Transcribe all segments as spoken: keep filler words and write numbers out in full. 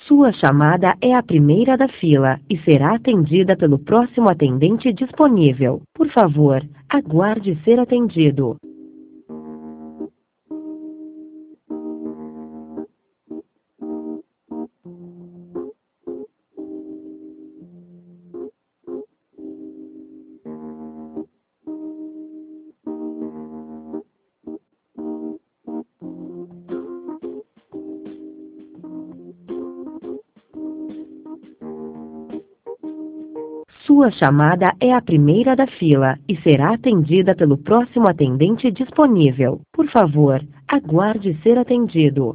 Sua chamada é a primeira da fila e será atendida pelo próximo atendente disponível. Por favor, aguarde ser atendido. Sua chamada é a primeira da fila e será atendida pelo próximo atendente disponível. Por favor, aguarde ser atendido.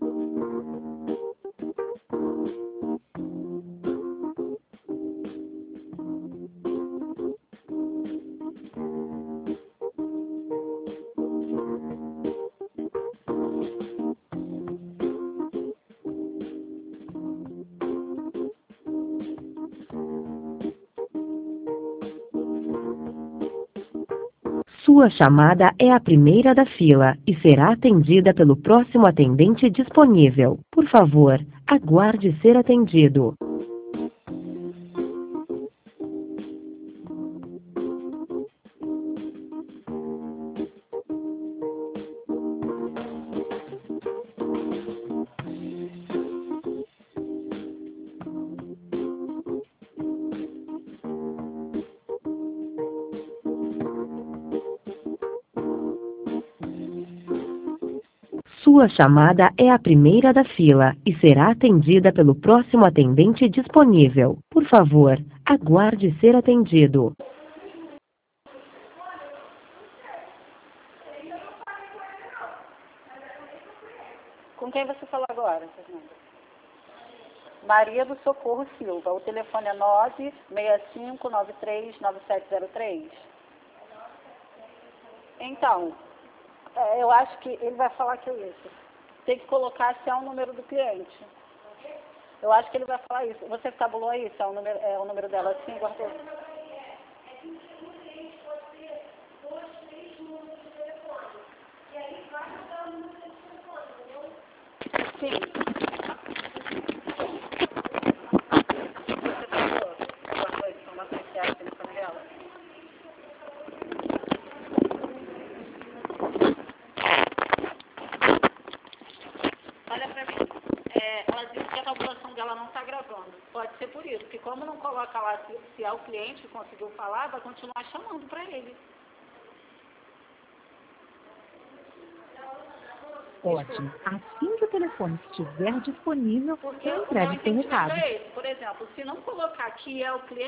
Sua chamada é a primeira da fila e será atendida pelo próximo atendente disponível. Por favor, aguarde ser atendido. Sua chamada é a primeira da fila e será atendida pelo próximo atendente disponível. Por favor, aguarde ser atendido. Com quem você falou agora, Fernanda? Maria do Socorro Silva. O telefone é nove seis cinco nove três nove sete zero três. Então, é, eu acho que ele vai falar que é isso. Tem que colocar se é o número do cliente. Eu acho que ele vai falar isso. Você tabulou aí se é o número, é o número dela assim, guardou? Sim. Você tabulou? Guardou a informação que é o telefone dela? Olha pra mim. É, ela disse que a tabulação dela não está gravando. Pode ser por isso, porque como não coloca lá se, se é o cliente que conseguiu falar, vai continuar chamando para ele. Ótimo. Assim que o telefone estiver disponível, Porque eu o meu entrego seu entendimento recado. é esse. Por exemplo, se não colocar que é o cliente,